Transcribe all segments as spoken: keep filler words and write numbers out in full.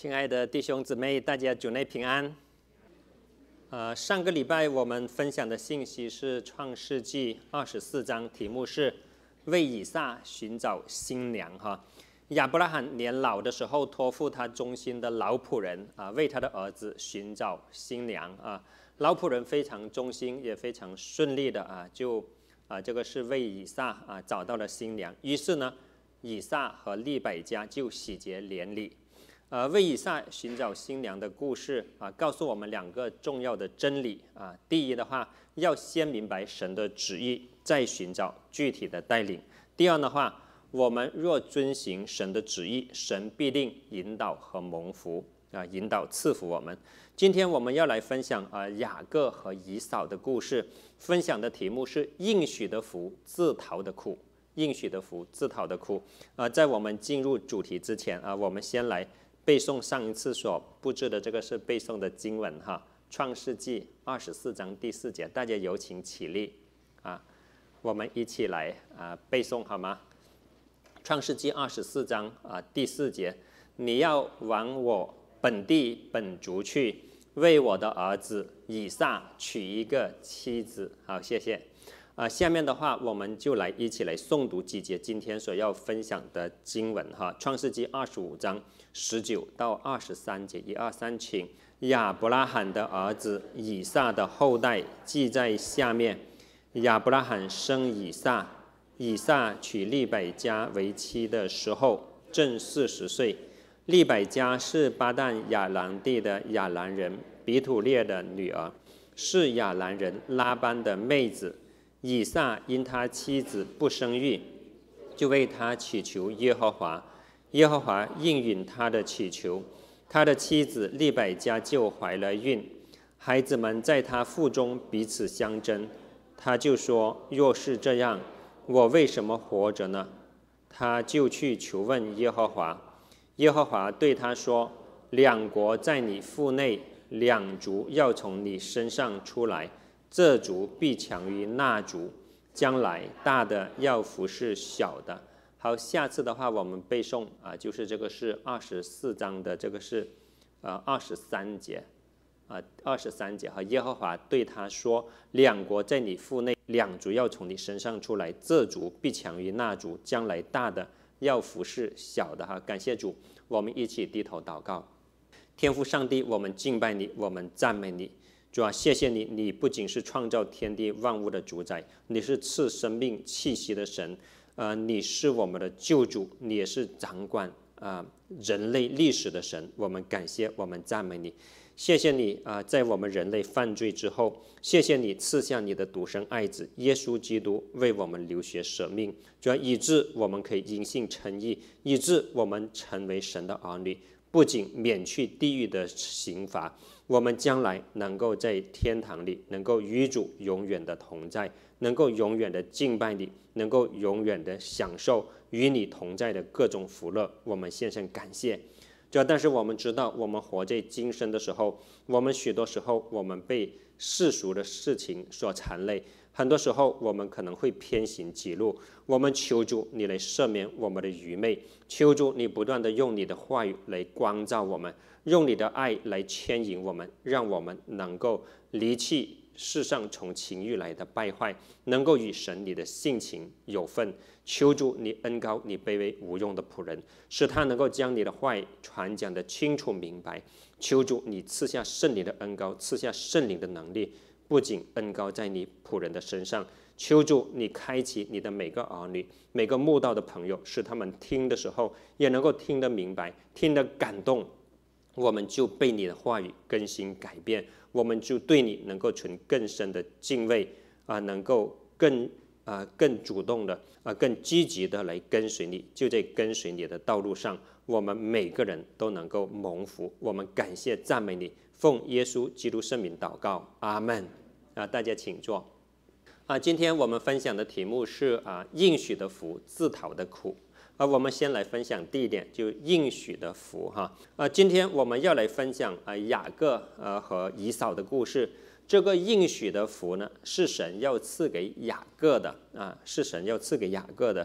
亲爱的弟兄姊妹，大家主内平安。呃，上个礼拜我们分享的信息是创世纪二十四章，题目是为以撒寻找新娘。哈，亚伯拉罕年老的时候，托付他忠心的老仆人啊，为他的儿子寻找新娘啊。老仆人非常忠心，也非常顺利的啊，就啊这个是为以撒啊找到了新娘。于是呢，以撒和利百加就喜结连理。呃，为以撒寻找新娘的故事啊，告诉我们两个重要的真理啊。第一的话，要先明白神的旨意，再寻找具体的带领。第二的话，我们若遵行神的旨意，神必定引导和蒙福啊，引导赐福我们。今天我们要来分享啊雅各和以扫的故事，分享的题目是应许的福，自讨的苦。应许的福，自讨的苦。啊，在我们进入主题之前啊，我们先来背诵上一次所布置的这个是背诵的经文哈，创世纪二十四章第四节，大家有请起立啊，我们一起来啊背诵好吗？创世纪二十四章啊第四节，你要往我本地本族去，为我的儿子以撒娶一个妻子。好，谢谢。啊，下面的话我们就来一起来诵读几节今天所要分享的经文哈，创世纪二十五章十九到二十三节，一二三，请。亚伯拉罕的儿子以撒的后代记在下面。亚伯拉罕生以撒，以撒娶利百加为妻的时候正四十岁。利百加是巴旦亚兰地的亚兰人比土列的女儿，是亚兰人拉班的妹子。以撒因他妻子不生育，就为他祈求耶和华，耶和华应允他的祈求，他的妻子利百加就怀了孕。孩子们在他腹中彼此相争，他就说：若是这样，我为什么活着呢？他就去求问耶和华，耶和华对他说：两国在你腹内，两族要从你身上出来，这族必强于那族，将来大的要服侍小的。好，下次的话我们背诵啊，就是这个是二十四章的这个是呃二十三节啊，二十三节和耶和华对他说：两国在你腹内，两族要从你身上出来，这族必强于那族，将来大的要服侍小的。哈，感谢主，我们一起低头祷告。天父上帝，我们敬拜你，我们赞美你。主啊，谢谢你，你不仅是创造天地万物的主宰，你是赐生命气息的神，呃，你是我们的救主，你也是掌管啊、呃、人类历史的神。我们感谢，我们赞美你，谢谢你啊、呃，在我们人类犯罪之后，谢谢你赐下你的独生爱子耶稣基督为我们流血舍命，主啊，以致我们可以因信称义，以致我们成为神的儿女。不仅免去地狱的刑罚，我们将来能够在天堂里能够与主永远的同在，能够永远的敬拜你，能够永远的享受与你同在的各种福乐。我们献上感谢。这但是我们知道，我们活在今生的时候，我们许多时候我们被世俗的事情所缠累，很多时候我们可能会偏行己路。我们求主你来赦免我们的愚昧，求主你不断的用你的话语来光照我们，用你的爱来牵引我们，让我们能够离弃世上从情欲来的败坏，能够与神你的性情有份。求主你恩膏你卑微无用的仆人，使他能够将你的话语传讲的清楚明白。求主你赐下圣灵的恩膏，赐下圣灵的能力，不仅恩膏在你仆人的身上，求主你开启你的每个儿女，每个慕道的朋友，使他们听的时候也能够听得明白，听得感动，我们就被你的话语更新改变，我们就对你能够存更深的敬畏啊、呃，能够更啊、呃、更主动的啊、呃、更积极的来跟随你。就在跟随你的道路上，我们每个人都能够蒙福。我们感谢赞美你，奉耶稣基督圣名祷告，阿们。啊，大家请坐。啊，今天我们分享的题目是啊应许的福，自讨的苦。啊，我们先来分享第一点，就应许的福哈。啊，今天我们要来分享啊雅各呃和以扫的故事。这个应许的福呢，是神要赐给雅各的啊，是神要赐给雅各的。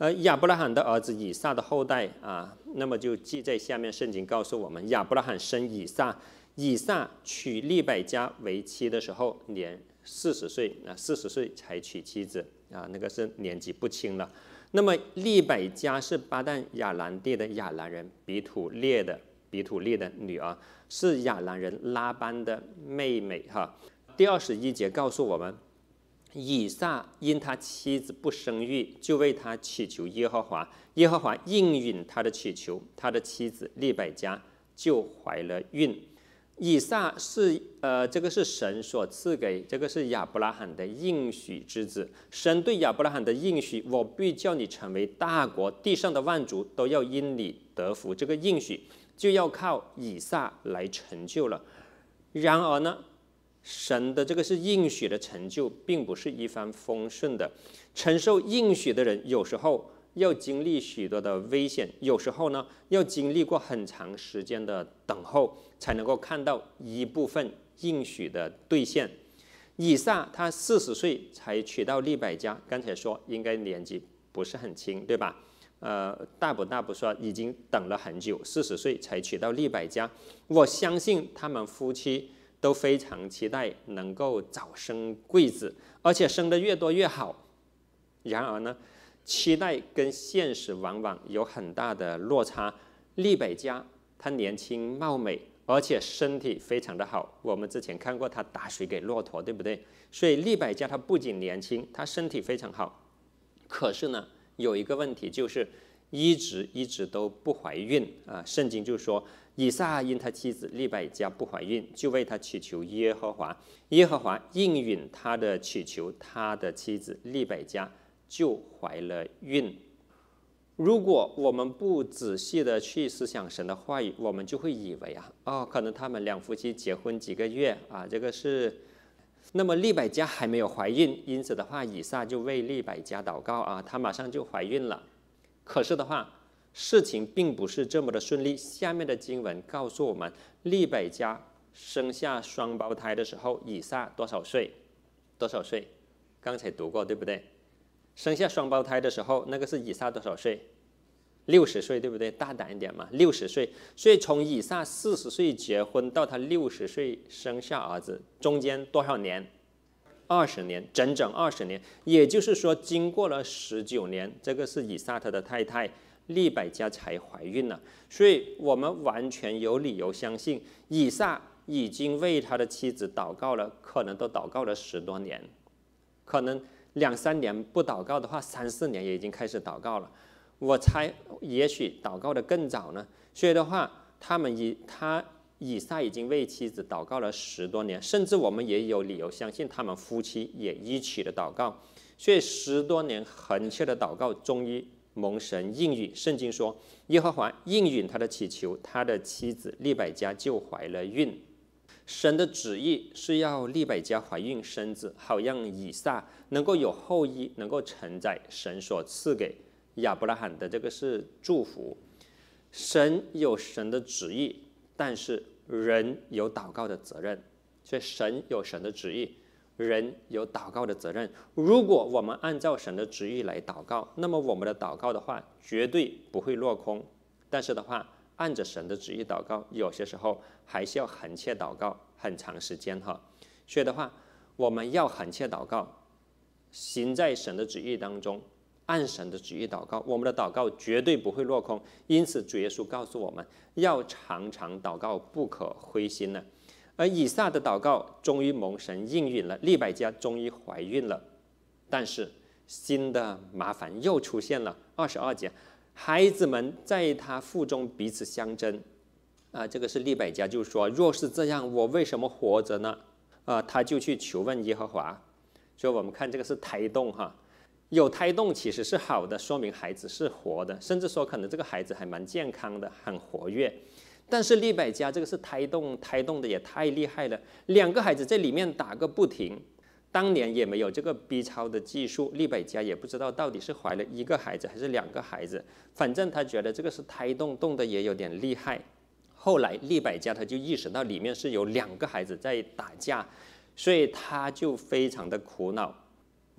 而亚伯拉罕的儿子以撒的后代啊，那么就记在下面。圣经告诉我们，亚伯拉罕生以撒，以撒娶利百加为妻的时候年四十岁啊，四十岁才娶妻子啊，那个是年纪不轻了。那么利百加是巴旦亚兰地的亚兰人比土列的比土列的女儿，是亚兰人拉班的妹妹哈。第二十一节告诉我们，以撒因他妻子不生育，就为他祈求耶和华，耶和华应允他的祈求，他的妻子利百加就怀了孕。以撒是呃，这个是神所赐给，这个是亚伯拉罕的应许之子。神对亚伯拉罕的应许，我必叫你成为大国，地上的万族都要因你得福。这个应许就要靠以撒来成就了。然而呢，神的这个是应许的成就，并不是一帆风顺的。承受应许的人，有时候要经历许多的危险，有时候呢，要经历过很长时间的等候，才能够看到一部分应许的兑现。以撒他四十岁才娶到利百加，刚才说应该年纪不是很轻，对吧？呃，大不大不说，已经等了很久，四十岁才娶到利百加。我相信他们夫妻都非常期待能够早生贵子，而且生得越多越好。然而呢，期待跟现实往往有很大的落差。利百加她年轻貌美，而且身体非常的好。我们之前看过她打水给骆驼，对不对？所以利百加她不仅年轻，她身体非常好。可是呢，有一个问题就是一直一直都不怀孕啊。圣经就说，以撒因他妻子利百加不怀孕，就为他祈求耶和华，耶和华应允他的祈求，他的妻子利百加就怀了孕。如果我们不仔细的去思想神的话语，我们就会以为啊，哦，可能他们两夫妻结婚几个月啊，这个是，那么利百加还没有怀孕，因此的话，以撒就为利百加祷告啊，她马上就怀孕了。可是的话，事情并不是这么的顺利。下面的经文告诉我们，利百加生下双胞胎的时候，以撒多少岁？多少岁？刚才读过，对不对？生下双胞胎的时候，那个是以撒多少岁？六十岁，对不对？大胆一点嘛，六十岁。所以从以撒四十岁结婚到他六十岁生下儿子，中间多少年？二十年，整整二十年。也就是说，经过了十九年，这个是以撒他的太太利百加才怀孕了。所以我们完全有理由相信，以撒已经为他的妻子祷告了，可能都祷告了十多年，可能两三年不祷告的话，三四年也已经开始祷告了。我猜，也许祷告的更早呢。所以的话，他们以他以撒已经为妻子祷告了十多年，甚至我们也有理由相信他们夫妻也一起的祷告。所以十多年恳切的祷告，终于蒙神应允。圣经说，耶和华应允他的祈求，他的妻子利百加就怀了孕。神的旨意是要利百加怀孕生子，好让以撒能够有后裔，能够承载神所赐给亚伯拉罕的这个是祝福。神有神的旨意，但是人有祷告的责任。所以神有神的旨意，人有祷告的责任。如果我们按照神的旨意来祷告，那么我们的祷告的话绝对不会落空。但是的话，按着神的旨意祷告，有些时候还是要恳切祷告很长时间哈。所以的话，我们要恳切祷告，行在神的旨意当中，按神的旨意祷告，我们的祷告绝对不会落空。因此主耶稣告诉我们要常常祷告，不可灰心了。而以撒的祷告终于蒙神应允了，利百加终于怀孕了。但是新的麻烦又出现了。二十二节，孩子们在他腹中彼此相争啊，这个是利百加就说，若是这样，我为什么活着呢？啊，他就去求问耶和华。所以我们看这个是胎动哈，有胎动其实是好的，说明孩子是活的，甚至说可能这个孩子还蛮健康的，很活跃。但是利百加这个是胎动，胎动的也太厉害了，两个孩子在里面打个不停。当年也没有这个 B 超的技术，利百加也不知道到底是怀了一个孩子还是两个孩子，反正他觉得这个是胎动，动的也有点厉害。后来利百加他就意识到里面是有两个孩子在打架，所以他就非常的苦恼。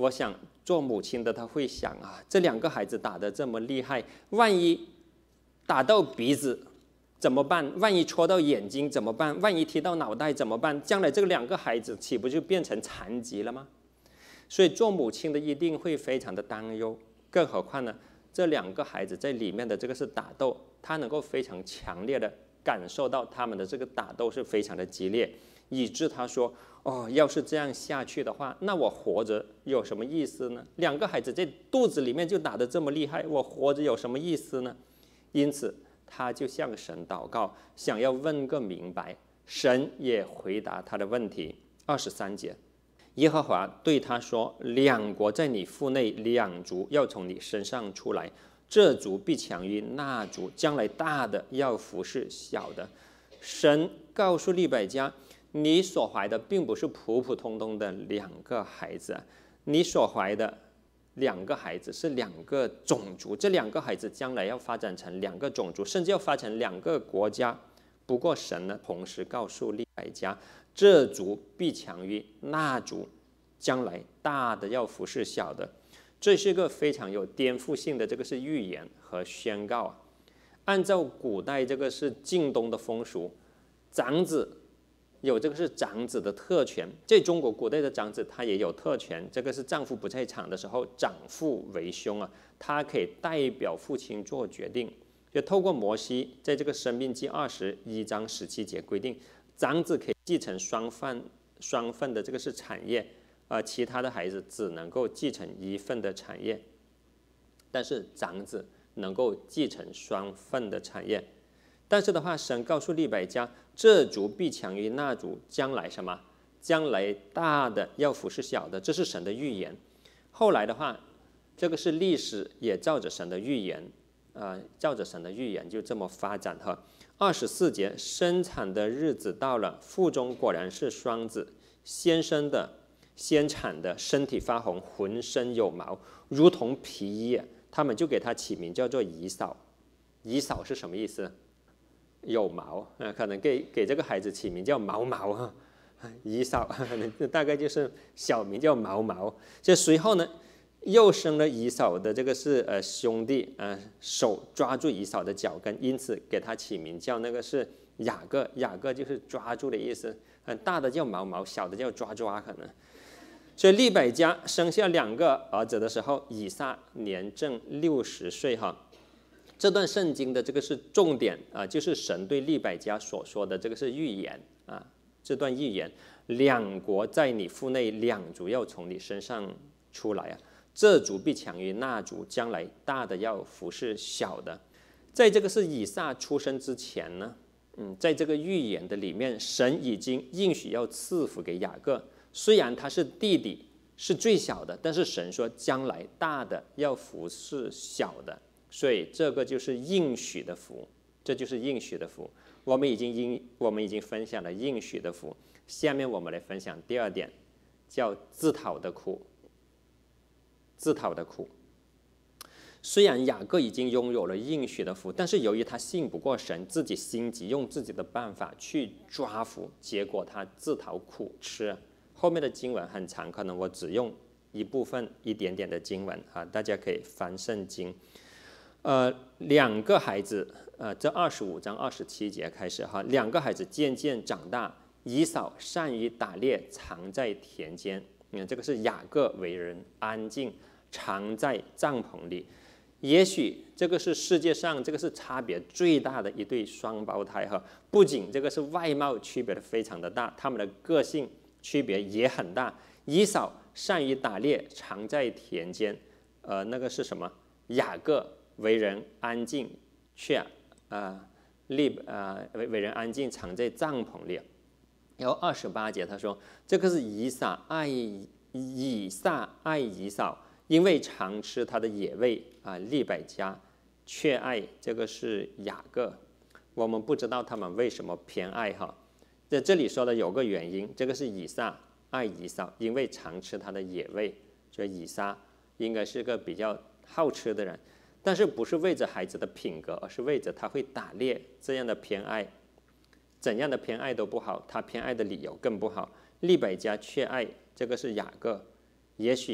我想做母亲的他会想啊，这两个孩子打得这么厉害，万一打到鼻子怎么办？万一戳到眼睛怎么办？万一踢到脑袋怎么办？将来这两个孩子岂不就变成残疾了吗？所以做母亲的一定会非常的担忧，更何况呢，这两个孩子在里面的这个是打斗，他能够非常强烈的感受到他们的这个打斗是非常的激烈，以致他说，哦，要是这样下去的话，那我活着有什么意思呢？两个孩子在肚子里面就打得这么厉害，我活着有什么意思呢？因此他就向神祷告，想要问个明白，神也回答他的问题。二十三节，耶和华对他说，两国在你腹内，两族要从你身上出来，这族必强于那族，将来大的要服侍小的。神告诉利百加，你所怀的并不是普普通通的两个孩子，你所怀的两个孩子是两个种族，这两个孩子将来要发展成两个种族，甚至要发展两个国家。不过神呢，同时告诉利百加，这族必强于那族，将来大的要服侍小的。这是个非常有颠覆性的这个是预言和宣告啊。按照古代这个是晋东的风俗，长子有这个是长子的特权，在中国古代的长子他也有特权，这个是丈夫不在场的时候，长父为兄啊，他可以代表父亲做决定。就透过摩西在这个申命记二十一章十七节规定，长子可以继承双份双份的这个是产业，呃，其他的孩子只能够继承一份的产业，但是长子能够继承双份的产业。但是的话，神告诉利百加，这族必强于那族，将来什么？将来大的要服侍小的，这是神的预言。后来的话，这个是历史也照着神的预言，呃，照着神的预言就这么发展哈。二十四节，生产的日子到了，腹中果然是双子，先生的、先产的，身体发红，浑身有毛，如同皮衣，他们就给他起名叫做以扫。以扫是什么意思？有毛，呃，可能给给这个孩子起名叫毛毛哈，以扫大概就是小名叫毛毛。这随后呢，又生了以扫的这个是呃兄弟，呃手抓住以扫的脚跟，因此给他起名叫那个是雅各。雅各就是抓住的意思，呃，大的叫毛毛，小的叫抓抓可能。所以利百加生下两个儿子的时候，以撒年正六十岁哈。这段圣经的这个是重点啊，就是神对利百加所说的这个是预言啊。这段预言，两国在你腹内，两族要从你身上出来啊。这族必强于那族，将来大的要服侍小的。在这个是以撒出生之前呢，嗯，在这个预言的里面，神已经应许要赐福给雅各，虽然他是弟弟，是最小的，但是神说将来大的要服侍小的。所以这个就是应许的福，这就是应许的福。我们已经应我们已经分享了应许的福，下面我们来分享第二点，叫自讨的苦。自讨的苦。虽然雅各已经拥有了应许的福，但是由于他信不过神，自己心急，用自己的办法去抓福，结果他自讨苦吃。后面的经文很长，可能我只用一部分一点点的经文啊，大家可以翻圣经。呃，两个孩子，呃，这二十五章二十七节开始哈，两个孩子渐渐长大，以扫善于打猎，藏在田间。你看，这个是雅各为人安静，藏在帐篷里。也许这个是世界上这个是差别最大的一对双胞胎哈，不仅这个是外貌区别的非常的大，他们的个性区别也很大。以扫善于打猎，藏在田间，呃，那个是什么？雅各为人安静，却啊立啊为为人安静，藏在帐篷里。然后二十八节他说，这个是以撒爱以撒爱以扫，因为常吃他的野味啊。利百加却爱这个是雅各。我们不知道他们为什么偏爱哈。在这里说的有个原因，这个是以撒爱以扫，因为常吃他的野味。所以以撒应该是个比较好吃的人。但是不是为着孩子的品格，而是为着他会打猎这样的偏爱，怎样的偏爱都不好，他偏爱的理由更不好。利百加却爱这个是雅各，也许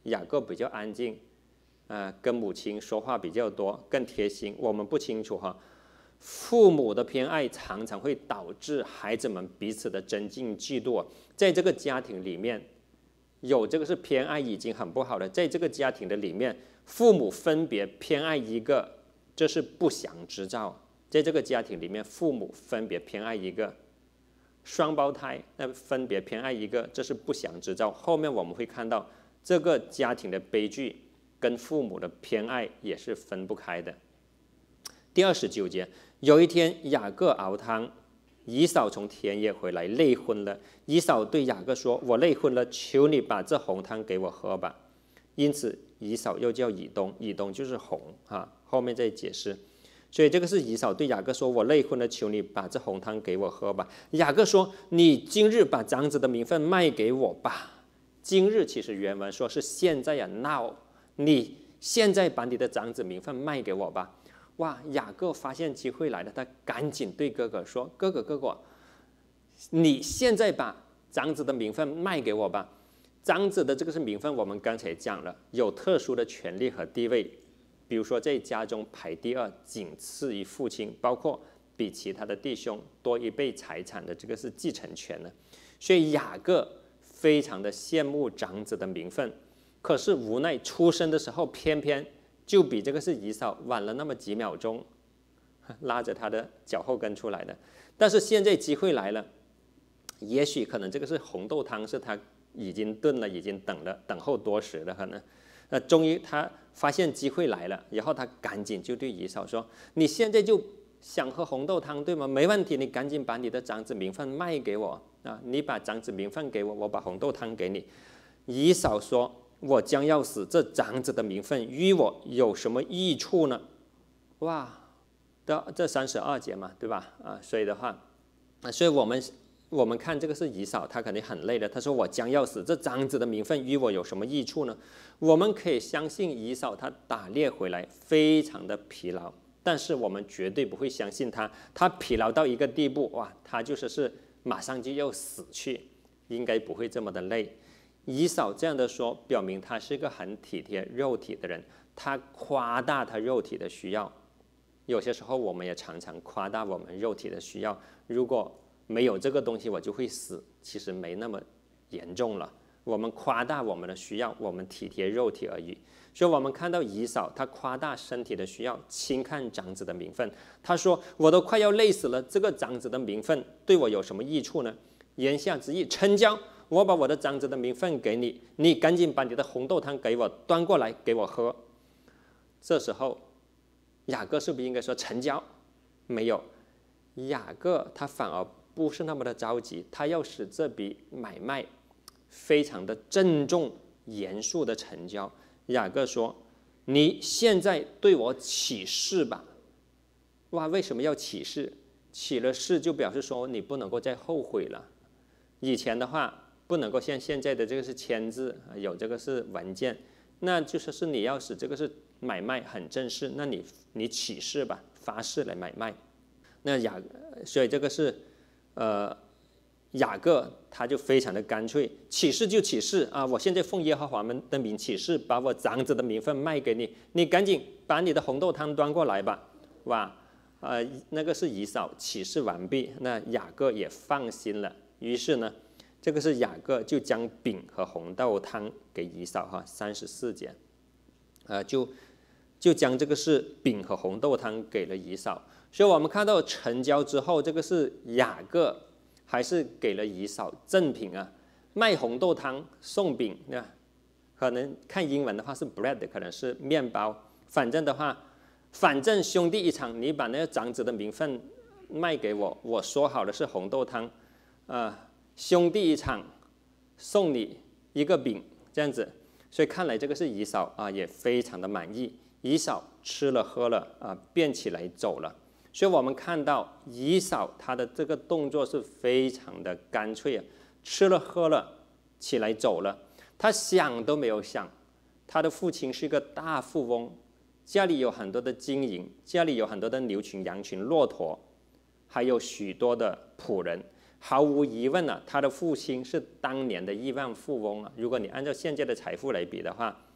雅各比较安静，呃，跟母亲说话比较多，更贴心。我们不清楚哈。父母的偏爱常常会导致孩子们彼此的增进嫉妒。在这个家庭里面，有这个是偏爱已经很不好了。在这个家庭的里面，父母分别偏爱一个，这是不祥之兆。在这个家庭里面，父母分别偏爱一个双胞胎，那分别偏爱一个，这是不祥之兆。后面我们会看到这个家庭的悲剧跟父母的偏爱也是分不开的。第二十九节，有一天雅各熬汤，以扫从田野回来，累昏了。以扫对雅各说：“我累昏了，求你把这红汤给我喝吧。”因此以扫又叫以东，以东就是红啊，后面再解释。所以这个是以扫对雅各说：“我累昏了，求你把这红汤给我喝吧。”雅各说：“你今日把长子的名分卖给我吧。”今日其实原文说是现在呀 ，now， 你现在把你的长子名分卖给我吧。哇！雅各发现机会来了，他赶紧对哥哥说：“哥哥，哥哥，你现在把长子的名分卖给我吧。”长子的这个是名分，我们刚才讲了，有特殊的权利和地位，比如说在家中排第二，仅次于父亲，包括比其他的弟兄多一倍财产的这个是继承权呢。所以雅各非常的羡慕长子的名分，可是无奈出生的时候偏偏就比这个是以扫晚了那么几秒钟，拉着他的脚后跟出来的。但是现在机会来了，也许可能这个是红豆汤是他已经炖了，已经等了，等候多时了，可能。那终于他发现机会来了，然后他赶紧就对以扫说：“你现在就想喝红豆汤对吗？没问题，你赶紧把你的长子名分卖给我啊！你把长子名分给我，我把红豆汤给你。”以扫说：“我将要死，这长子的名分与我有什么益处呢？”哇，的这三十二节嘛，对吧？啊，所以的话，啊，所以我们我们看这个是以扫，他肯定很累的。他说：“我将要死，这长子的名分与我有什么益处呢？”我们可以相信以扫他打猎回来非常的疲劳，但是我们绝对不会相信他，他疲劳到一个地步，哇，他就是是马上就要死去，应该不会这么的累。以扫这样的说，表明他是一个很体贴肉体的人，他夸大他肉体的需要。有些时候我们也常常夸大我们肉体的需要，如果没有这个东西我就会死，其实没那么严重了。我们夸大我们的需要，我们体贴肉体而已。所以我们看到以扫他夸大身体的需要，轻看长子的名分。他说：“我都快要累死了，这个长子的名分对我有什么益处呢？”言下之意，成交。我把我的长子的名分给你，你赶紧把你的红豆汤给我端过来给我喝。这时候雅各是不是应该说成交？没有，雅各他反而不是那么的着急，他要使这笔买卖非常的郑重严肃的成交。雅各说：“你现在对我起誓吧。”哇，为什么要起誓？起了誓就表示说你不能够再后悔了。以前的话不能够像现在的这个是签字，有这个是文件，那就是是你要使这个是买卖很正式，那你你起誓吧，发誓来买卖。那雅，所以这个是呃雅各他就非常的干脆，起誓就起誓啊！我现在奉耶和华们的名起誓，把我长子的名分卖给你，你赶紧把你的红豆汤端过来吧。哇，呃，那个是以扫起誓完毕，那雅各也放心了。于是呢，这个是雅各就将饼和红豆汤给以扫哈，三十四节，呃，就就将这个是饼和红豆汤给了以扫。所以我们看到成交之后，这个是雅各还是给了以扫赠品啊？卖红豆汤送饼，那可能看英文的话是 bread， 可能是面包。反正的话，反正兄弟一场，你把那个长子的名分卖给我，我说好的是红豆汤。呃，兄弟一场，送你一个饼，这样子，所以看来这个是以扫啊，也非常的满意。以扫吃了喝了啊，便起来走了。所以我们看到以扫他的这个动作是非常的干脆啊，吃了喝了，起来走了。他想都没有想，他的父亲是一个大富翁，家里有很多的金银，家里有很多的牛群、羊群、骆驼，还有许多的仆人。毫无疑问啊，他的父亲是当年的亿万富翁啊。如果你按照现在的财富来比的话，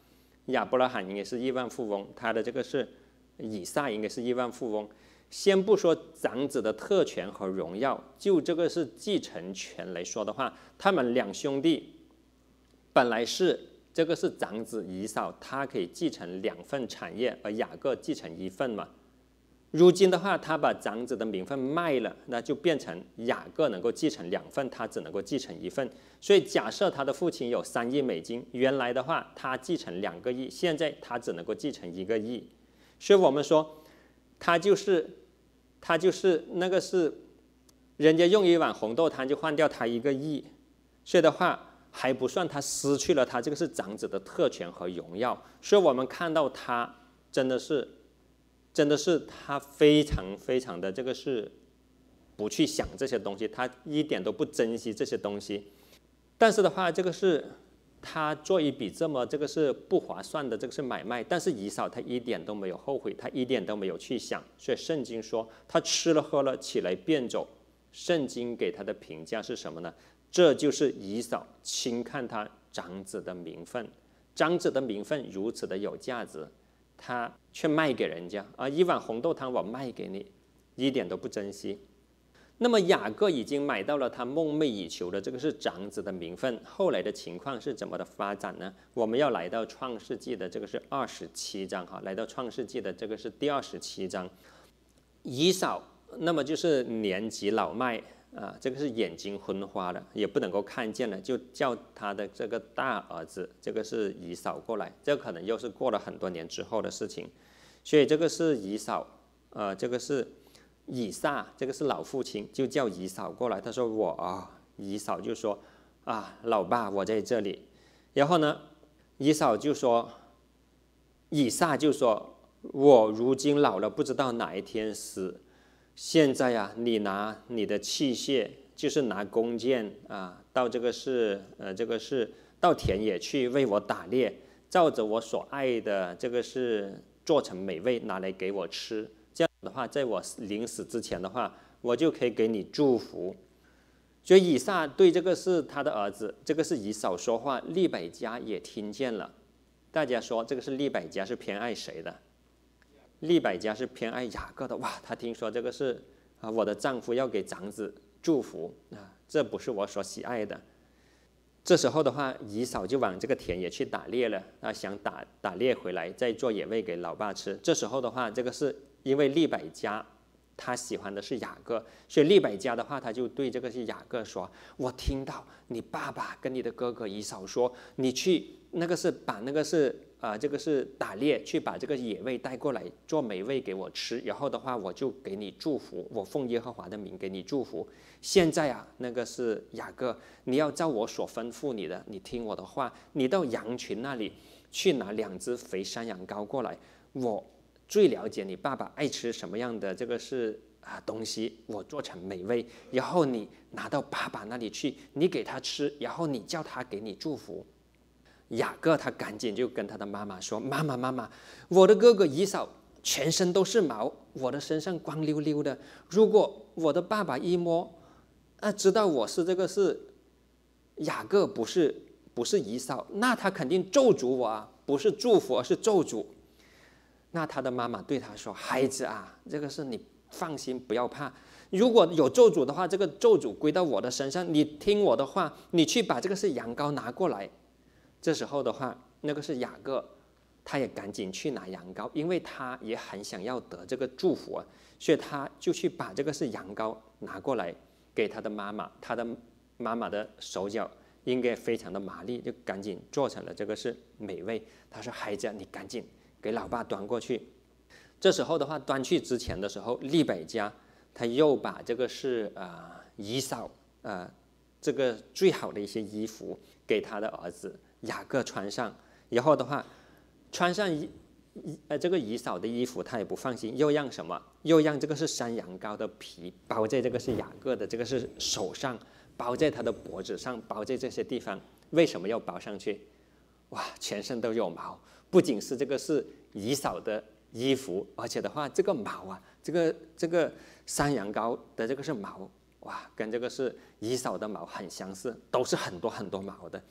亚伯拉罕应该是亿万富翁，他的这个是以撒应该是亿万富翁。先不说长子的特权和荣耀，就这个是继承权来说的话，他们两兄弟本来是这个是长子以扫，他可以继承两份产业，而雅各继承一份嘛。如今的话，他把长子的名分卖了，那就变成雅各能够继承两份，他只能够继承一份。所以假设他的父亲有三亿美金，原来的话他继承两个亿，现在他只能够继承一个亿。所以我们说，他就是他就是那个是人家用一碗红豆汤就换掉他一个亿，所以的话还不算他失去了他这个是长子的特权和荣耀。所以我们看到他真的是。真的是他非常非常的这个是不去想这些东西，他一点都不珍惜这些东西。但是的话，这个是他做一笔这么这个是不划算的这个是买卖，但是以扫他一点都没有后悔，他一点都没有去想。所以圣经说他吃了喝了起来便走。圣经给他的评价是什么呢？这就是以扫轻看他长子的名分，长子的名分如此的有价值，他却卖给人家啊！一碗红豆汤我卖给你，一点都不珍惜。那么雅各已经买到了他梦寐以求的这个是长子的名分，后来的情况是怎么的发展呢？我们要来到创世纪的这个是二十七章哈，来到创世纪的这个是第二十七章。以扫那么就是年纪老迈啊，这个是眼睛昏花了，也不能够看见了，就叫他的这个大儿子，这个是以扫过来。这可能又是过了很多年之后的事情，所以这个是以扫，呃，这个是以撒，这个是老父亲，就叫以扫过来。他说我啊，以扫就说啊，老爸，我在这里。然后呢，以扫就说，以撒就说，我如今老了，不知道哪一天死。现在呀、啊，你拿你的器械，就是拿弓箭啊，到这个是呃，这个是到田野去为我打猎，照着我所爱的这个是做成美味，拿来给我吃。这样的话，在我临死之前的话，我就可以给你祝福。所以以撒对这个是他的儿子，这个是以扫说话，利百加也听见了。大家说这个是利百加是偏爱谁的？利百加是偏爱雅各的。哇，他听说这个是啊，我的丈夫要给长子祝福啊，这不是我所喜爱的。这时候的话，以扫就往这个田野去打猎了啊，想打打猎回来再做野味给老爸吃。这时候的话，这个是因为利百加他喜欢的是雅各，所以利百加的话，他就对这个是雅各说：“我听到你爸爸跟你的哥哥以扫说，你去那个是把那个是。”啊，这个是打猎去把这个野味带过来做美味给我吃，然后的话我就给你祝福，我奉耶和华的名给你祝福。现在啊，那个是雅各，你要照我所吩咐你的，你听我的话，你到羊群那里去拿两只肥山羊羔过来。我最了解你爸爸爱吃什么样的这个是啊东西，我做成美味，然后你拿到爸爸那里去，你给他吃，然后你叫他给你祝福。雅各他赶紧就跟他的妈妈说：“妈妈，妈妈，我的哥哥以扫全身都是毛，我的身上光溜溜的。如果我的爸爸一摸，啊，知道我是这个是雅各，不是不是以扫，那他肯定咒诅我啊，不是祝福，而是咒诅。”那他的妈妈对他说：“孩子啊，这个是你放心，不要怕。如果有咒诅的话，这个咒诅归到我的身上。你听我的话，你去把这个是羊羔拿过来。”这时候的话，那个是雅各，他也赶紧去拿羊羔，因为他也很想要得这个祝福啊，所以他就去把这个是羊羔拿过来给他的妈妈，他的妈妈的手脚应该非常的麻利，就赶紧做成了这个是美味。他说：“孩子，你赶紧给老爸端过去。”这时候的话，端去之前的时候，利百加他又把这个是啊、呃、以扫啊、呃、这个最好的一些衣服给他的儿子雅各穿上，然后的话，穿上一呃这个以扫的衣服，他也不放心，又让什么？又让这个是山羊羔的皮包在这个是雅各的这个是手上，包在他的脖子上，包在这些地方。为什么要包上去？哇，全身都有毛，不仅是这个是以扫的衣服，而且的话，这个毛啊，这个这个山羊羔的这个是毛，哇，跟这个是以扫的毛很相似，都是很多很多毛的。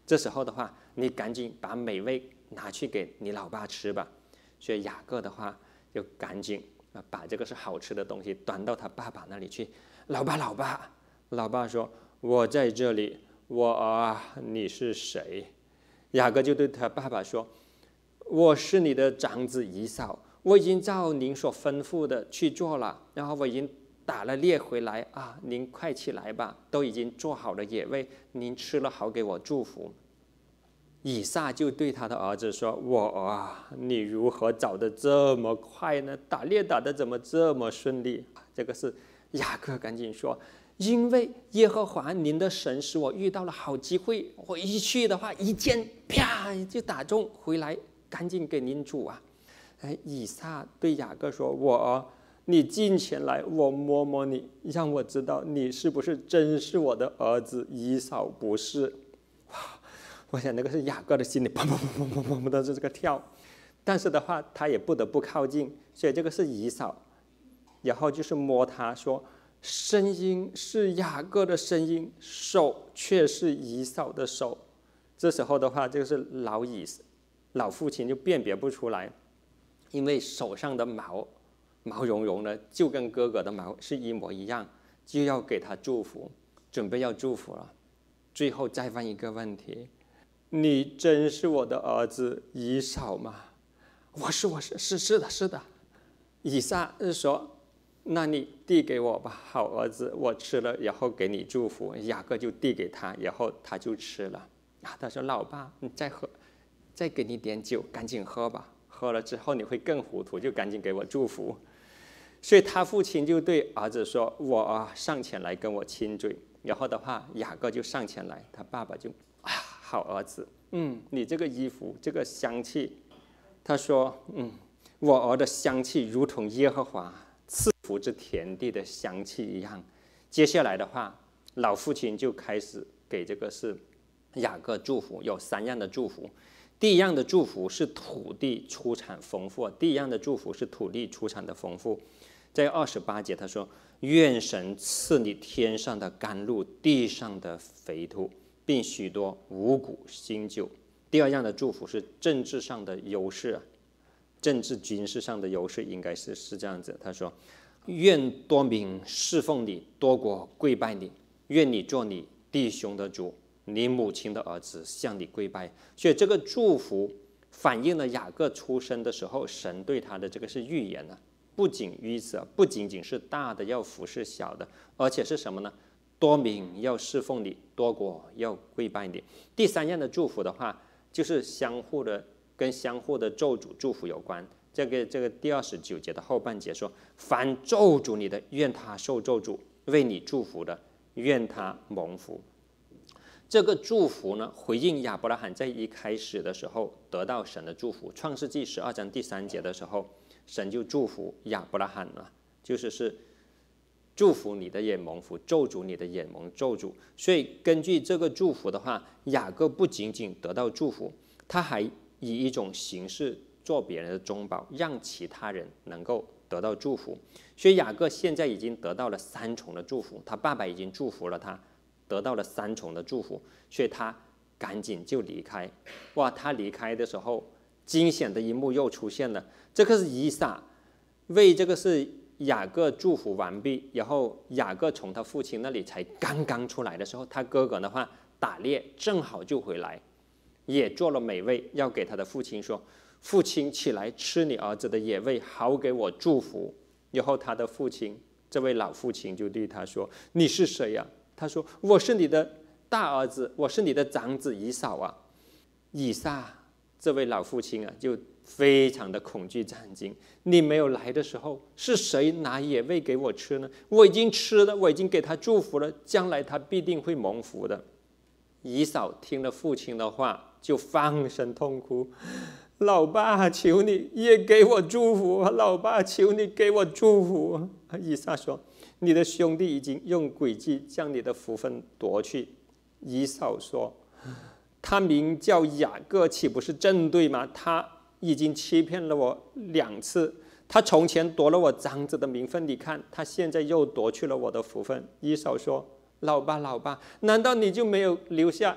这时候的话，你赶紧把美味拿去给你老爸吃吧。所以雅各的话就赶紧啊把这个是好吃的东西端到他爸爸那里去。老爸，老爸，老爸说：“我在这里，我儿啊，你是谁？”雅各就对他爸爸说：“我是你的长子以扫，我已经照您所吩咐的去做了，然后我已经打了猎回来啊，您快起来吧，都已经做好了野味，您吃了好给我祝福。”以撒就对他的儿子说：“我儿啊，你如何找得这么快呢？打猎打得怎么这么顺利？”这个是雅各赶紧说：“因为耶和华您的神使我遇到了好机会，我一去的话，一箭啪就打中，回来赶紧给您煮啊。”哎，以撒对雅各说：“我儿，你近前来，我摸摸你，让我知道你是不是真是我的儿子以扫，不是。”哇！我想那个是雅各的心里砰砰砰砰砰砰的这个跳，但是的话他也不得不靠近，所以这个是以扫，然后就是摸他说，声音是雅各的声音，手却是以扫的手。这时候的话，这个是老以老父亲就辨别不出来，因为手上的毛毛茸茸的，就跟哥哥的毛是一模一样，就要给他祝福，准备要祝福了。最后再问一个问题：你真是我的儿子以扫吗？我是，我是，是是的，是的。以撒说：“那你递给我吧，好儿子，我吃了，然后给你祝福。”雅各就递给他，然后他就吃了。啊，他说：“老爸，你再喝，再给你点酒，赶紧喝吧。喝了之后你会更糊涂，就赶紧给我祝福。”所以他父亲就对儿子说：“我啊，上前来跟我亲嘴。”然后的话，雅各就上前来，他爸爸就啊，好儿子，嗯，你这个衣服，这个香气，他说，嗯，我儿的香气如同耶和华赐福之田地的香气一样。接下来的话，老父亲就开始给这个是雅各祝福，有三样的祝福。第一样的祝福是土地出产丰富，第一样的祝福是土地出产的丰富。在二十八节他说：“愿神赐你天上的甘露，地上的肥土，并许多五谷新酒。”第二样的祝福是政治上的优势，政治军事上的优势应该是是这样子。他说：“愿多民侍奉你，多国跪拜你，愿你做你弟兄的主，你母亲的儿子向你跪拜。”所以这个祝福反映了雅各出生的时候神对他的这个是预言啊。不仅于此，不仅仅是大的要服侍小的，而且是什么呢？多民要侍奉你，多国要跪拜你。第三样的祝福的话，就是相互的跟相互的咒诅祝福有关。这个这个第二十九节的后半节说：“凡咒诅你的，愿他受咒诅；为你祝福的，愿他蒙福。”这个祝福呢，回应亚伯拉罕在一开始的时候得到神的祝福。创世纪十二章第三节的时候，神就祝福亚伯拉罕了，就是是祝福你的也蒙福，咒诅你的也蒙咒诅。所以根据这个祝福的话，雅各不仅仅得到祝福，他还以一种形式做别人的中保，让其他人能够得到祝福。所以雅各现在已经得到了三重的祝福，他爸爸已经祝福了他，得到了三重的祝福，所以他赶紧就离开。哇，他离开的时候，惊险的一幕又出现了。这个是以撒为这个是雅各祝福完毕，然后雅各从他父亲那里才刚刚出来的时候，他哥哥的话打猎正好就回来，也做了美味，要给他的父亲说：“父亲起来吃你儿子的野味，好给我祝福。”然后他的父亲，这位老父亲就对他说：“你是谁呀？”他说：“我是你的大儿子，我是你的长子以扫啊。”以撒这位老父亲啊，就非常的恐惧战惊。你没有来的时候，是谁拿野味给我吃呢？我已经吃了，我已经给他祝福了，将来他必定会蒙福的。以扫听了父亲的话，就放声痛哭：“老爸，求你也给我祝福！老爸，求你给我祝福！”以撒说：“你的兄弟已经用诡计将你的福分夺去。”以扫说：“他名叫雅各，岂不是正对吗？他已经欺骗了我两次。他从前夺了我长子的名分，你看他现在又夺去了我的福分。”以扫说：“老爸，老爸，难道你就没有留下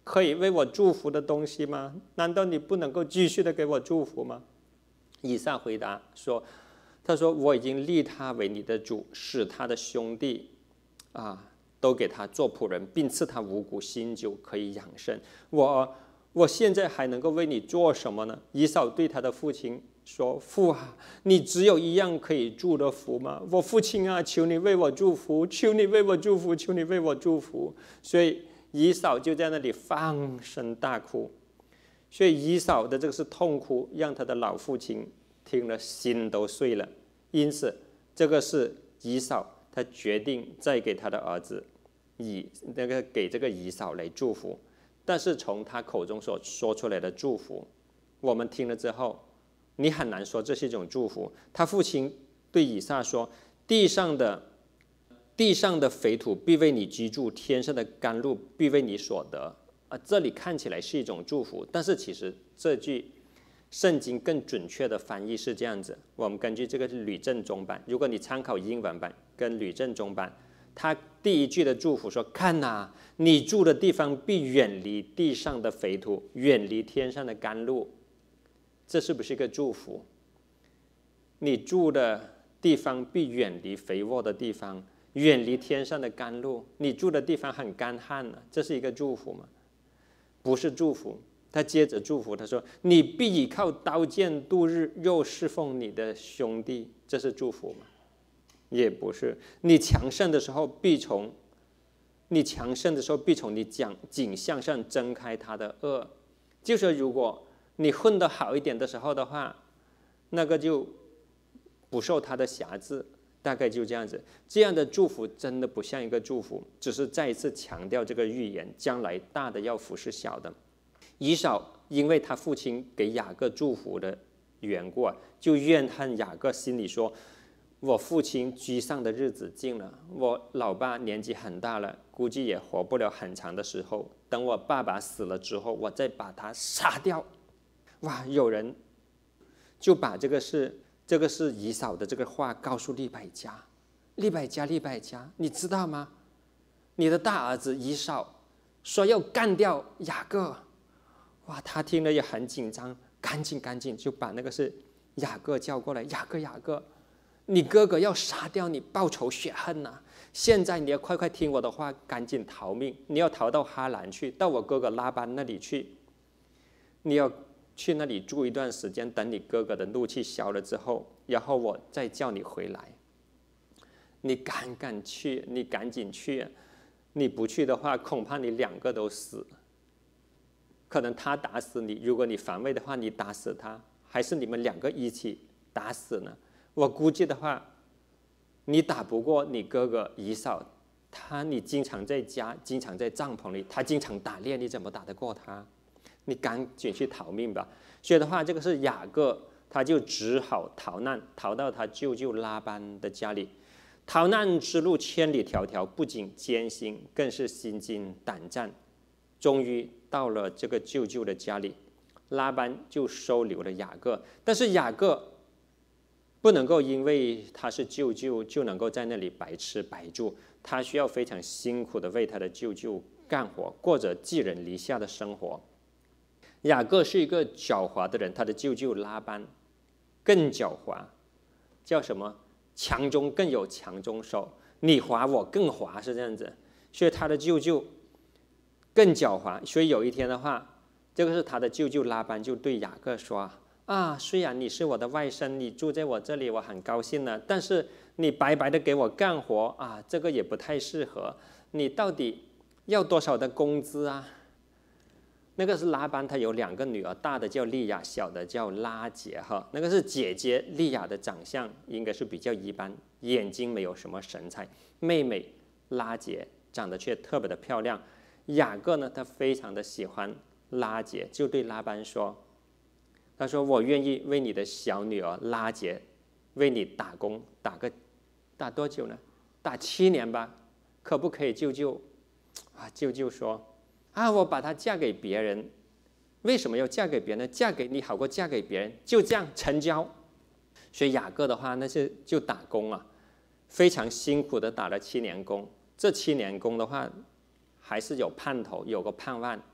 可以为我祝福的东西吗？难道你不能够继续的给我祝福吗？”以撒回答说：“他说我已经立他为你的主，使他的兄弟啊都给他做仆人，并赐他五谷新酒可以养生。我我现在还能够为你做什么呢？”以扫对他的父亲说：“父啊，你只有一样可以祝的福吗？我父亲啊，求你为我祝福，求你为我祝福，求你为我祝福。”所以以扫就在那里放声大哭。所以以扫的这个是痛哭，让他的老父亲听了心都碎了。因此，这个是以扫他决定再给他的儿子以那个给这个以扫来祝福。但是从他口中所说出来的祝福，我们听了之后，你很难说这是一种祝福。他父亲对以撒说：“地上的地上的肥土必为你居住，天上的甘露必为你所得。”啊，这里看起来是一种祝福，但是其实这句圣经更准确的翻译是这样子。我们根据这个吕正中版，如果你参考英文版跟吕正中版，他第一句的祝福说：“看哪，你住的地方必远离地上的肥土，远离天上的甘露。”这是不是一个祝福？你住的地方必远离肥沃的地方，远离天上的甘露。你住的地方很干旱了，这是一个祝福吗？不是祝福。他接着祝福，他说：“你必倚靠刀剑度日，又侍奉你的兄弟。”这是祝福吗？也不是。你强盛的时候必从你强盛的时候必从你颈项上挣开他的轭。就是如果你混得好一点的时候的话，那个就不受他的辖制，大概就这样子。这样的祝福真的不像一个祝福，只是再一次强调这个预言，将来大的要服侍小的。以扫因为他父亲给雅各祝福的缘故，就怨恨雅各，心里说：“我父亲居上的日子近了，我老爸年纪很大了，估计也活不了很长的时候。等我爸爸死了之后，我再把他杀掉。”哇！有人就把这个是这个是以扫的这个话告诉利百加，利百加，利百加，你知道吗？你的大儿子以扫说要干掉雅各。哇！他听了也很紧张，赶紧赶紧就把那个是雅各叫过来。雅各，雅各，你哥哥要杀掉你，报仇雪恨呐！现在你要快快听我的话，赶紧逃命！你要逃到哈兰去，到我哥哥拉班那里去。你要去那里住一段时间，等你哥哥的怒气消了之后，然后我再叫你回来。你赶赶去，你赶紧去！你不去的话，恐怕你两个都死。可能他打死你，如果你防卫的话，你打死他，还是你们两个一起打死呢？我估计的话，你打不过你哥哥以扫，他你经常在家，经常在帐篷里，他经常打猎，你怎么打得过他？你赶紧去逃命吧！所以的话，这个是雅各，他就只好逃难，逃到他舅舅拉班的家里。逃难之路千里迢迢，不仅艰辛，更是心惊胆战。终于到了这个舅舅的家里，拉班就收留了雅各。但是雅各不能够因为他是舅舅就能够在那里白吃白住，他需要非常辛苦的为他的舅舅干活，过着寄人篱下的生活。雅各是一个狡猾的人，他的舅舅拉班更狡猾，叫什么？强中更有强中手，你滑我更滑，是这样子。所以他的舅舅更狡猾。所以有一天的话，这个是他的舅舅拉班就对雅各说：“啊，虽然你是我的外甥，你住在我这里，我很高兴呢，但是你白白的给我干活啊，这个也不太适合。你到底要多少的工资啊？”那个是拉班，他有两个女儿，大的叫利亚，小的叫拉结哈。那个是姐姐利亚的长相应该是比较一般，眼睛没有什么神采。妹妹拉结长得却特别的漂亮。雅各呢，他非常的喜欢拉结，就对拉班说：“他说我愿意为你的小女儿拉结，为你打工，打个打多久呢？打七年吧，可不可以？”舅舅啊，舅舅说：“啊，我把她嫁给别人，为什么要嫁给别人呢？嫁给你好过嫁给别人，就这样成交。”所以雅各的话，那是就打工啊，非常辛苦的打了七年工。这七年工的话，还是有盼头，有个盼望。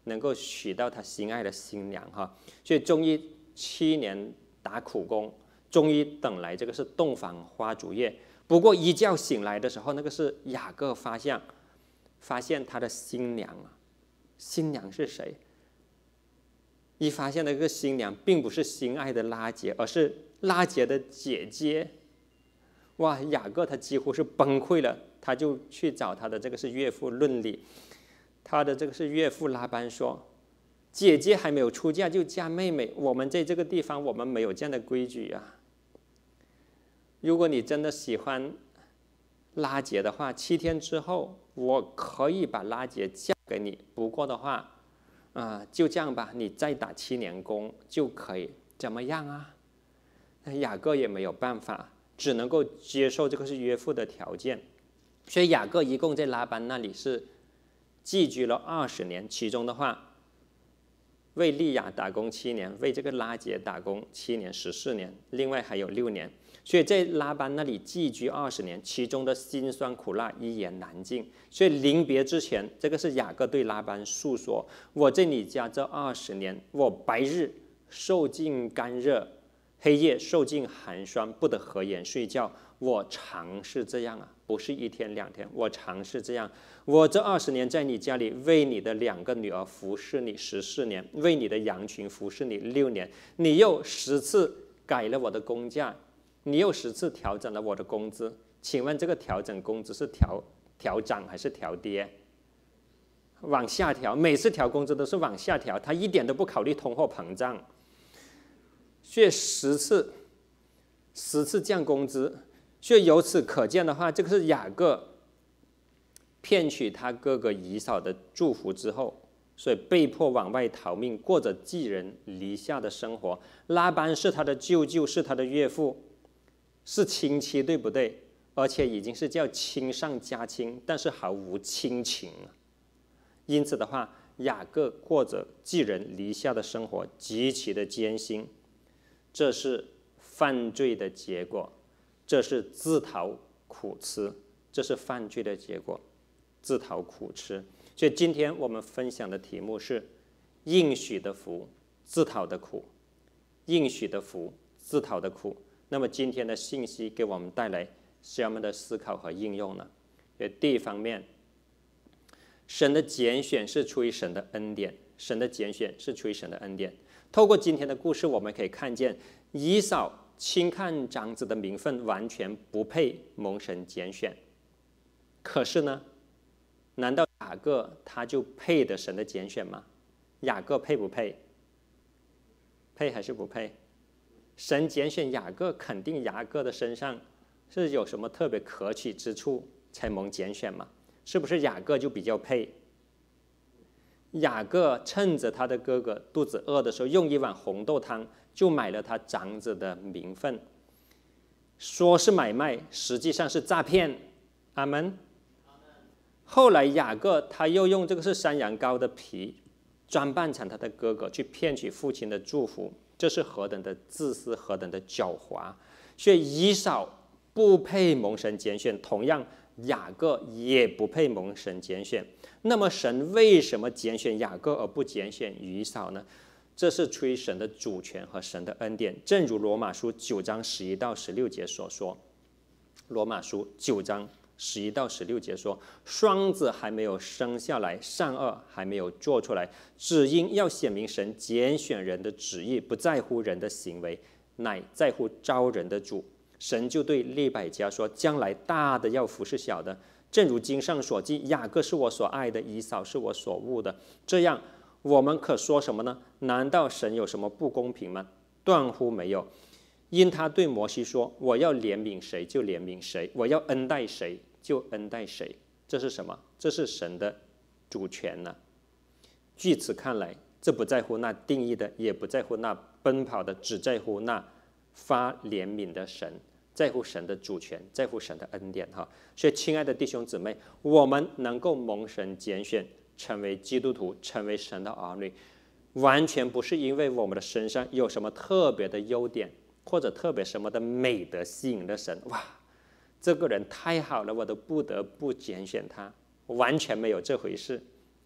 能够娶到他心爱的新娘哈。所以终于七年打苦工，终于等来这个是洞房花烛夜。不过一觉醒来的时候，那个是雅各发现发现他的新娘啊，新娘是谁？一发现那个新娘并不是心爱的拉结，而是拉结的姐姐。哇，雅各他几乎是崩溃了，他就去找他的这个是岳父论理。他的这个是岳父拉班说，姐姐还没有出嫁就嫁妹妹，我们在这个地方我们没有这样的规矩啊。如果你真的喜欢拉结的话，七天之后我可以把拉结嫁给你，不过的话啊、呃，就这样吧，你再打七年工就可以，怎么样啊？雅各也没有办法，只能够接受这个是约父的条件。所以雅各一共在拉班那里是寄居了二十年，其中的话为利亚打工七年，为这个拉结打工七年，十四年，另外还有六年。所以在拉班那里寄居二十年，其中的辛酸苦辣一言难尽。所以临别之前，这个是雅各对拉班诉说：我在你家这二十年，我白日受尽干热，黑夜受尽寒霜，不得合眼睡觉。我常是这样啊，不是一天两天，我常是这样。我这二十年在你家里，为你的两个女儿服侍你十四年，为你的羊群服侍你六年。你又十次改了我的工价，你又十次调整了我的工资。请问这个调整工资是调调涨还是调跌？往下调，每次调工资都是往下调，他一点都不考虑通货膨胀。所以十次，十次降工资。所以由此可见的话，这个是雅各骗取他哥哥以扫的祝福之后，所以被迫往外逃命，过着寄人篱下的生活。拉班是他的舅舅，是他的岳父，是亲戚，对不对？而且已经是叫亲上加亲，但是毫无亲情。因此的话，雅各过着寄人篱下的生活，极其的艰辛。这是犯罪的结果，这是自讨苦吃，这是犯罪的结果，自讨苦吃。所以今天我们分享的题目是应许的福，自讨的苦。应许的福，自讨的苦。那么今天的信息给我们带来什么样的思考和应用呢？第一方面，神的拣选是出于神的恩典，神的拣选是出于神的恩典。透过今天的故事，我们可以看见以扫轻看长子的名分，完全不配蒙神拣选。可是呢，难道雅各他就配得神的拣选吗？雅各配不配？配还是不配？神拣选雅各，肯定雅各的身上是有什么特别可取之处才蒙拣选吗？是不是雅各就比较配？雅各趁着他的哥哥肚子饿的时候，用一碗红豆汤就买了他长子的名分，说是买卖，实际上是诈骗。阿们。后来雅各他又用这个是山羊羔的皮装扮成他的哥哥，去骗取父亲的祝福，这是何等的自私，何等的狡猾。所以以扫不配蒙神拣选，同样雅各也不配蒙神拣选。那么神为什么拣选雅各而不拣选以扫呢？这是出于神的主权和神的恩典。正如罗马书九章十一到十六节所说，罗马书九章十一到十六节说，双子还没有生下来，善恶还没有做出来，只因要显明神拣选人的旨意，不在乎人的行为，乃在乎招人的主。神就对利百加说，将来大的要服侍小的，正如经上所记，雅各是我所爱的，以扫是我所恶的。这样我们可说什么呢？难道神有什么不公平吗？断乎没有。因他对摩西说，我要怜悯谁就怜悯谁，我要恩待谁就恩待谁。这是什么？这是神的主权呢、啊。据此看来，这不在乎那定义的，也不在乎那奔跑的，只在乎那发怜悯的神，在乎神的主权，在乎神的恩典哈。所以亲爱的弟兄姊妹，我们能够蒙神拣选成为基督徒，成为神的儿女，完全不是因为我们的身上有什么特别的优点，或者特别什么的美德吸引了神。哇，这个人太好了，我都不得不拣选他，完全没有这回事。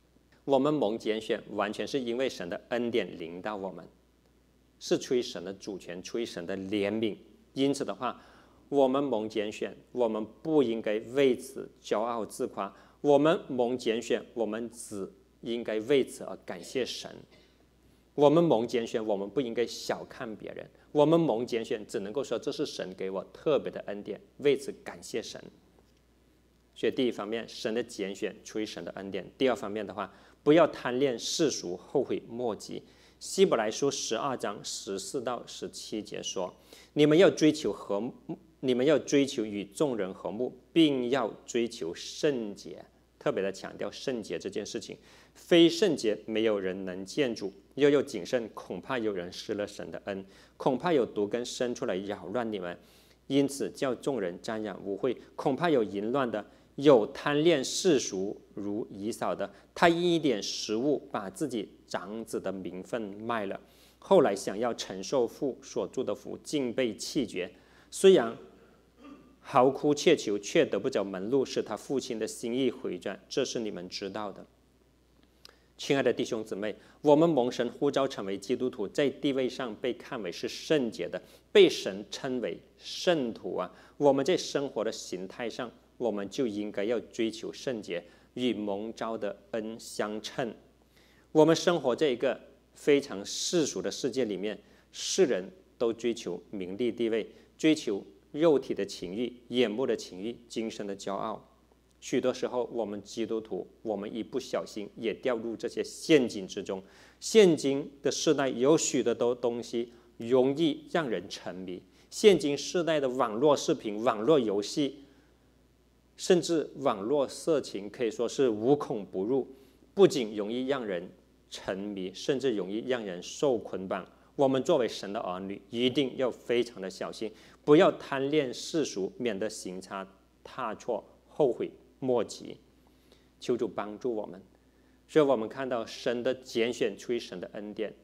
我们蒙拣选，完全是因为神的恩典临到我们，是出于神的主权，出于神的怜悯。因此的话，我们蒙拣选，我们不应该为此骄傲自夸。我们蒙拣选，我们只应该为此而感谢神。我们蒙拣选，我们不应该小看别人。我们蒙拣选，只能够说这是神给我特别的恩典，为此感谢神。所以第一方面，神的拣选出于神的恩典；第二方面的话，不要贪恋世俗，后悔莫及。希伯来书十二章十四到十七节说：“你们要追求和睦，你们要追求与众人和睦，并要追求圣洁。”特别的强调圣洁这件事情。非圣洁，没有人能见主。又要谨慎，恐怕有人失了神的恩，恐怕有毒根生出来扰乱你们，因此叫众人沾染污秽。恐怕有淫乱的，有贪恋世俗如以扫的，他因一点食物把自己长子的名分卖了，后来想要承受父所祝的福，竟被弃绝。虽然嚎哭切求，却得不着门路，使他父亲的心意回转，这是你们知道的。亲爱的弟兄姊妹，我们蒙神呼召成为基督徒，在地位上被看为是圣洁的，被神称为圣徒啊。我们在生活的形态上，我们就应该要追求圣洁，与蒙召的恩相称。我们生活在一个非常世俗的世界里面，世人都追求名利地位，追求肉体的情欲、眼目的情欲、今生的骄傲。许多时候，我们基督徒，我们一不小心也掉入这些陷阱之中。现今的世代有许多的东西容易让人沉迷，现今世代的网络视频、网络游戏，甚至网络色情，可以说是无孔不入，不仅容易让人沉迷，甚至容易让人受捆绑。我们作为神的儿女，一定要非常的小心，不要贪恋世俗，免得行差踏错，后悔莫及。求主帮助我们。所以我们看到神的拣选出于神的恩典，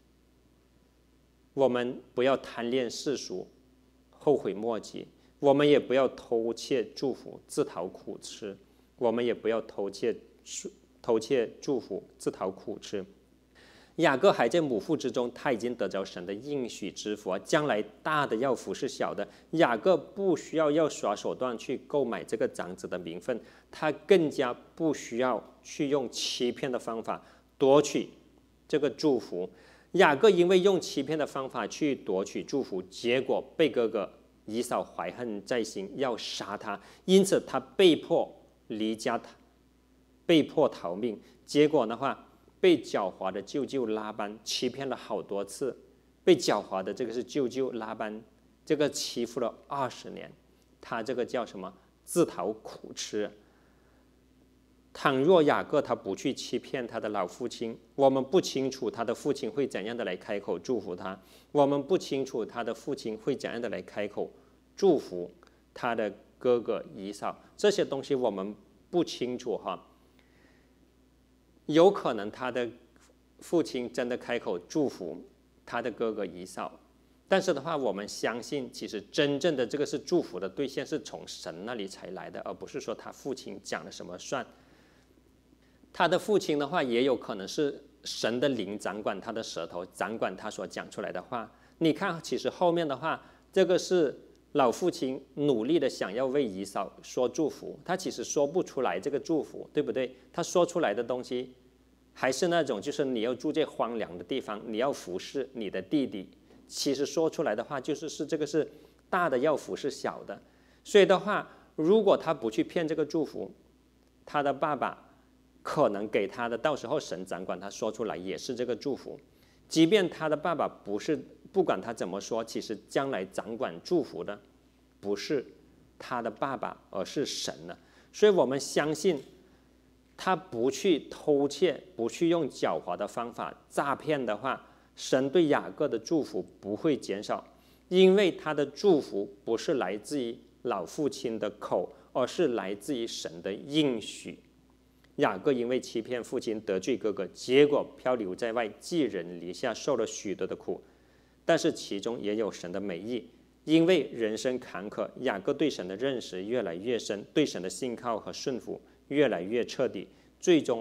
我们不要贪恋世俗，后悔莫及。我们也不要偷窃祝福，自讨苦吃。我们也不要偷窃偷窃祝福，自讨苦吃。雅各还在母腹之中，他已经得着神的应许之福，将来大的要服侍小的。雅各不需要要耍手段去购买这个长子的名分，他更加不需要去用欺骗的方法夺取这个祝福。雅各因为用欺骗的方法去夺取祝福，结果被哥哥以扫怀恨在心，要杀他，因此他被迫离家，被迫逃命。结果的话，被狡猾的舅舅拉班欺骗了好多次，被狡猾的这个是舅舅拉班，这个欺负了二十年，他这个叫什么？自讨苦吃。倘若雅各他不去欺骗他的老父亲，我们不清楚他的父亲会怎样的来开口祝福他，我们不清楚他的父亲会怎样的来开口祝福他的哥哥以扫，这些东西我们不清楚哈。有可能他的父亲真的开口祝福他的哥哥以扫，但是的话，我们相信其实真正的这个是祝福的兑现是从神那里才来的，而不是说他父亲讲了什么算。他的父亲的话也有可能是神的灵掌管他的舌头，掌管他所讲出来的话。你看其实后面的话，这个是老父亲努力的想要为以扫说祝福，他其实说不出来这个祝福，对不对？他说出来的东西还是那种就是你要住在荒凉的地方，你要服侍你的弟弟，其实说出来的话就是是这个是大的要服侍小的。所以的话，如果他不去骗这个祝福，他的爸爸可能给他的，到时候神掌管他说出来也是这个祝福。即便他的爸爸不是，不管他怎么说，其实将来掌管祝福的不是他的爸爸，而是神了。所以我们相信他不去偷窃，不去用狡猾的方法诈骗的话，神对雅各的祝福不会减少，因为他的祝福不是来自于老父亲的口，而是来自于神的应许。雅各因为欺骗父亲，得罪哥哥，结果漂流在外，寄人篱下，受了许多的苦。但是其中也有神的美意，因为人生坎坷，雅各对神的认识越来越深，对神的信靠和顺服越来越彻底，最终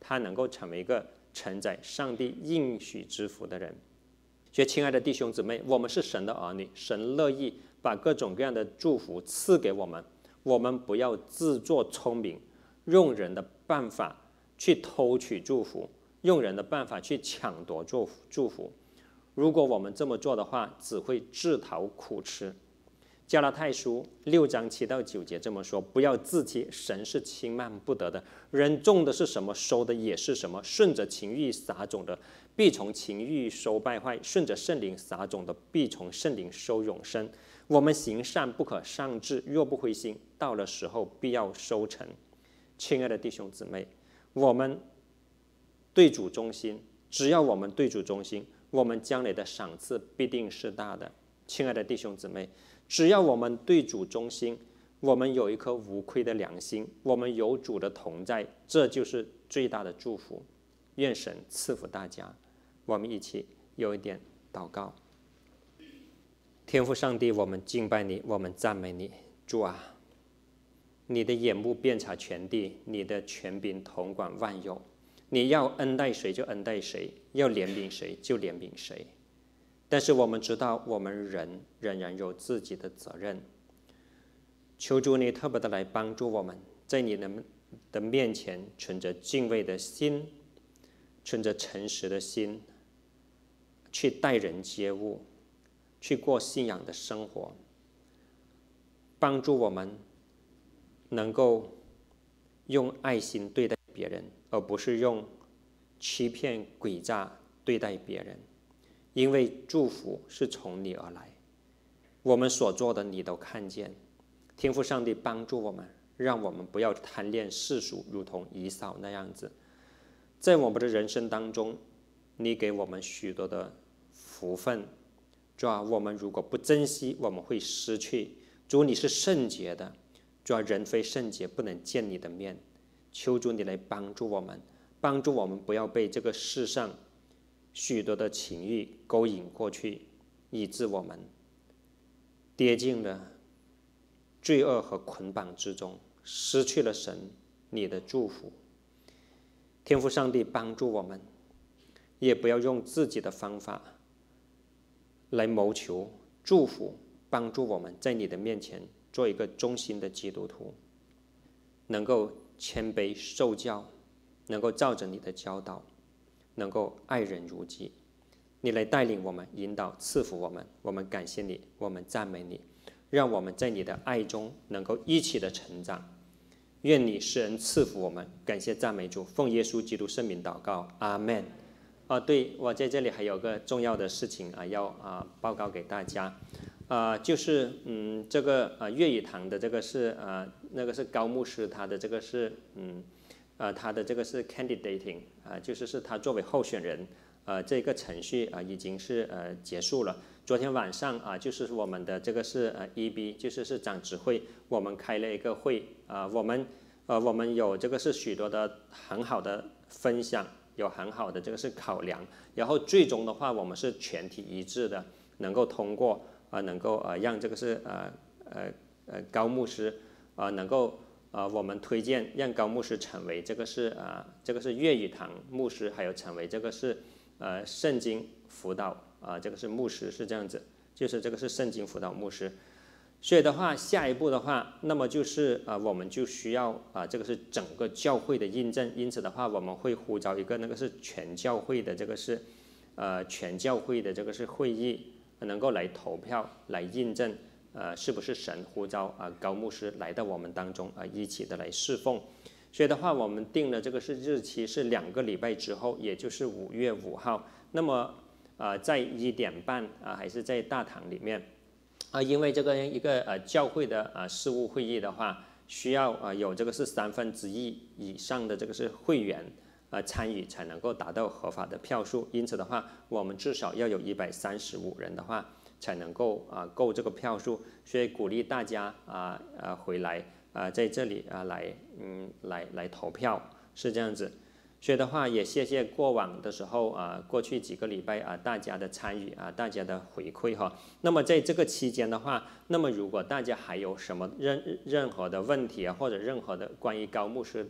他能够成为一个承载上帝应许之福的人。所以，亲爱的弟兄姊妹，我们是神的儿女，神乐意把各种各样的祝福赐给我们，我们不要自作聪明，用人的办法去偷取祝福，用人的办法去抢夺祝福祝福。如果我们这么做的话，只会自讨苦吃。加拉太书六章七到九节这么说：不要自欺，神是轻慢不得的。人种的是什么，收的也是什么。顺着情欲撒种的，必从情欲收败坏；顺着圣灵撒种的，必从圣灵收永生。我们行善不可丧志，若不灰心，到了时候必要收成。亲爱的弟兄姊妹，我们对主忠心，只要我们对主忠心，我们将来的赏赐必定是大的。亲爱的弟兄姊妹，只要我们对主忠心，我们有一颗无愧的良心，我们有主的同在，这就是最大的祝福。愿神赐福大家。我们一起有一点祷告。天父上帝，我们敬拜你，我们赞美你。主啊，你的眼目遍察全地，你的权柄统管万有，你要恩待谁就恩待谁，要怜悯谁就怜悯谁。但是我们知道，我们人仍然有自己的责任。求主你特别的来帮助我们，在你的的面前存着敬畏的心，存着诚实的心，去待人接物，去过信仰的生活，帮助我们能够用爱心对待别人，而不是用欺骗诡诈对待别人。因为祝福是从你而来，我们所做的你都看见。天父上帝帮助我们，让我们不要贪恋世俗，如同以扫那样子。在我们的人生当中，你给我们许多的福分，主啊，我们如果不珍惜，我们会失去。主，你是圣洁的，主啊，人非圣洁不能见你的面。求主你来帮助我们，帮助我们不要被这个世上许多的情欲勾引过去，以致我们跌进了罪恶和捆绑之中，失去了神你的祝福。天父上帝帮助我们，也不要用自己的方法来谋求祝福，帮助我们在你的面前做一个忠心的基督徒，能够谦卑受教，能够照着你的教导，能够爱人如己。你来带领我们，引导赐福我们，我们感谢你，我们赞美你，让我们在你的爱中能够一起的成长。愿你施恩赐福我们，感谢赞美主，奉耶稣基督圣名祷告，阿们。啊，对，我在这里还有个重要的事情啊，要啊报告给大家，啊，就是嗯，这个啊粤语堂的这个是啊那个是高牧师，他的这个是嗯。呃，他的这个是 candidating 啊、呃，就是是他作为候选人，呃，这个程序啊、呃、已经是呃结束了。昨天晚上啊、呃，就是我们的这个是呃 E B， 就是是长执会，我们开了一个会啊、呃，我们呃我们有这个是许多的很好的分享，有很好的这个是考量，然后最终的话，我们是全体一致的，能够通过啊、呃，能够呃让这个是呃呃呃高牧师啊、呃、能够。啊、呃，我们推荐让高牧师成为这个是啊、呃，这个是粤语堂牧师，还有成为这个是呃圣经辅导啊、呃，这个是牧师是这样子，就是这个是圣经辅导牧师。所以的话，下一步的话，那么就是啊、呃，我们就需要啊、呃，这个是整个教会的印证。因此的话，我们会呼召一个那个是全教会的这个是呃全教会的这个是会议，能够来投票来印证。呃，是不是神呼召啊、呃、高牧师来到我们当中啊、呃，一起的来侍奉？所以的话，我们定了这个是日期是两个礼拜之后，也就是五月五号。那么啊、呃，在一点半啊、呃，还是在大堂里面啊、呃，因为这个一个呃教会的啊、呃、事务会议的话，需要啊、呃、有这个是三分之一以上的这个是会员啊、呃、参与，才能够达到合法的票数。因此的话，我们至少要有一百三十五人的话。才能够啊够这个票数，所以鼓励大家啊啊回来啊在这里啊来嗯来来投票是这样子，所以的话也谢谢过往的时候啊过去几个礼拜啊大家的参与啊大家的回馈哈。那么在这个期间的话，那么如果大家还有什么任任何的问题啊或者任何的关于高牧师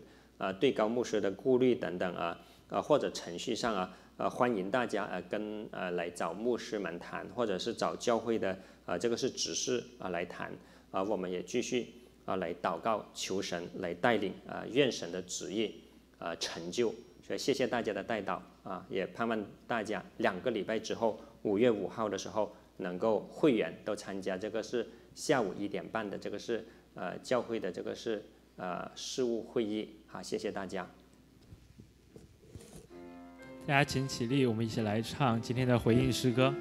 啊对高牧师的顾虑等等啊，啊或者程序上啊，呃欢迎大家呃跟呃来找牧师们谈，或者是找教会的啊这个是执事啊来谈啊，我们也继续啊来祷告求神来带领啊，愿神的旨意啊成就。所以谢谢大家的带祷啊，也盼望大家两个礼拜之后，五月五号的时候，能够会员都参加，这个是下午一点半的，这个是呃教会的这个是呃事务会议。好，谢谢大家。 大家请起立，我们一起来唱今天的回应诗歌。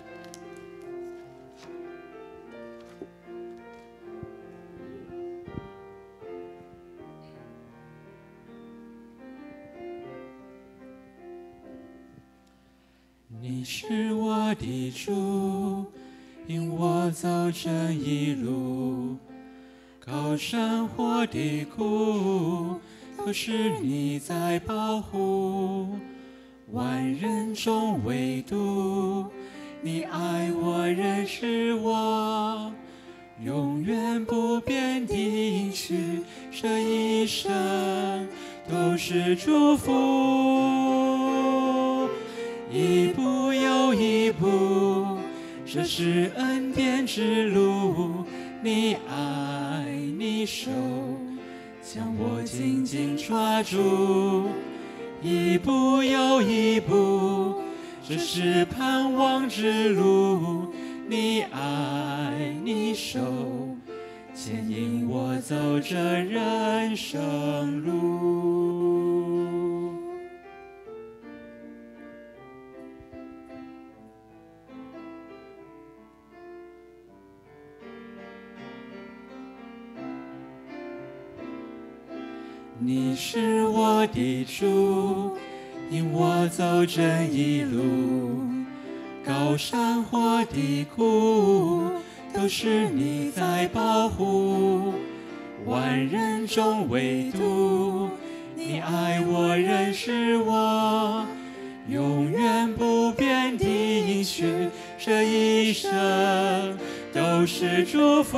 你是我的主，引我走这一路，高山或低谷，都是你在保护。万人中唯独你爱我，认识我，永远不变的应许，这一生都是祝福。一步又一步，这是恩典之路，你爱你手将我紧紧抓住。一步又一步，这是盼望之路，你爱你手牵引我走这人生路。你是我的主，引我走这一路，高山或低谷，都是你在保护。万人中唯独你爱我，认识我，永远不变的应许，这一生都是祝福。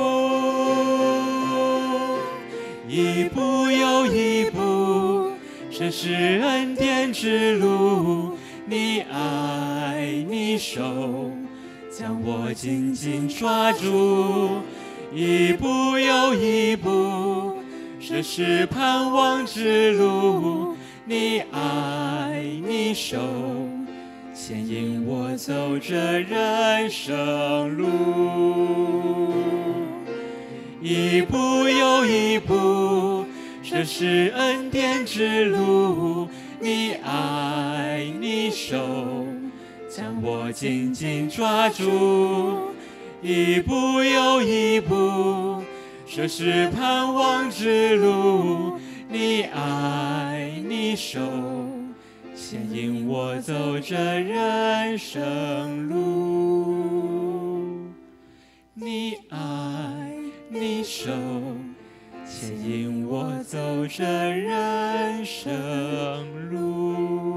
一步又一步，这是恩典之路，你爱你手将我紧紧抓住。一步又一步，这是盼望之路，你爱你手牵引我走这人生路。一步又一步，这是恩典之路，你爱你手将我紧紧抓住。一步又一步，这是盼望之路，你爱你手牵引我走这人生路。你爱你手牵引我走这人生路。